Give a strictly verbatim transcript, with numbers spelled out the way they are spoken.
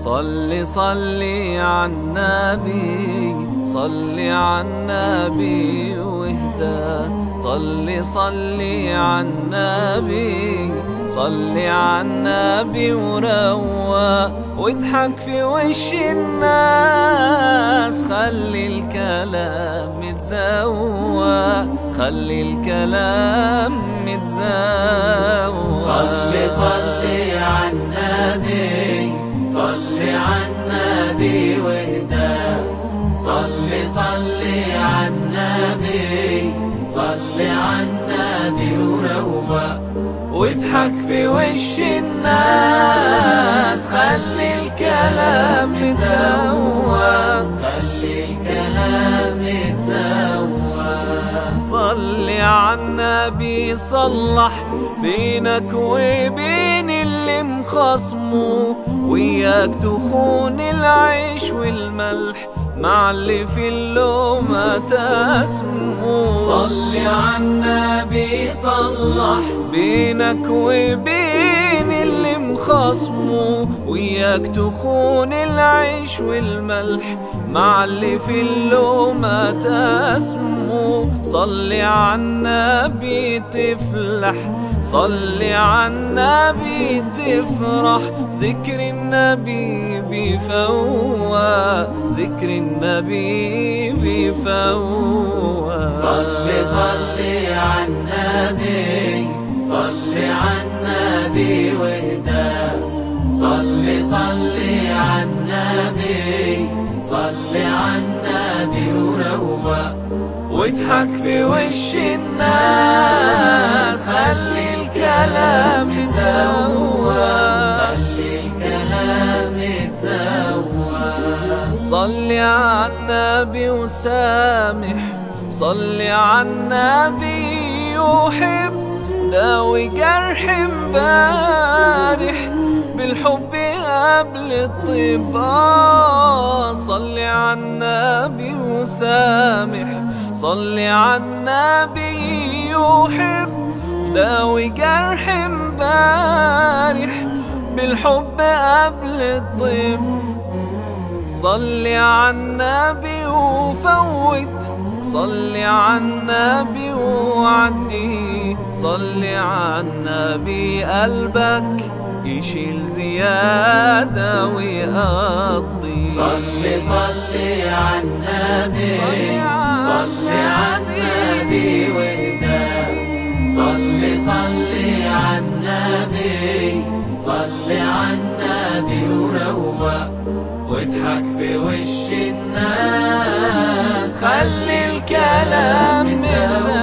صلي صلي عالنبي، صلي عالنبي واهدى. صلي صلي عالنبي، صلي عالنبي وروق، واضحك في وش الناس. خلي الكلام متزوق، خلي الكلام متزوق. صلي صلي عالنبي، صلي عالنبي واهدى. صلي صلي عالنبي، صلي عالنبي وروق، واضحك في وش الناس. خلي الكلام متزوق، خلي الكلام متزوق. صلي عالنبي صلح بينك وبين اللي مخصمه، وياك تخون العيش والملح مع اللي في اللومة تسمو. صلي عالنبي صلح بينك وبين اللي مخصمه، وياك تخون العيش والملح مع اللي في اللومة تسمو. صلي عالنبي تفلح، صلي عالنبي تفرح. ذكر النبي بيفوق، ذكر النبي بيفوق. صلي صلي عالنبي، صلي عالنبي واهدى. صلي صلي عالنبي، صلي عالنبي وروق، واضحك في وش الناس. خلي الكلام متزوق، خلي الكلام متزوق. صلي عالنبي وسامح، صلي عالنبي يحب. داوي جرح امبارح بالحب قبل الطب. صلي عالنبي وسامح، صلي عالنبي يحب. داوي جرح امبارح بالحب قبل الطب. صلي عالنبي وفوت، صلي عالنبي وعدي. صلي عالنبي قلبك يشيل زيادة ويقضي. صلي صلي عالنبي، صلي عالنبي واهدى. صلي صلي عالنبي، صلي عالنبي وروق، واضحك في وش الناس. خلي الكلام متزوق.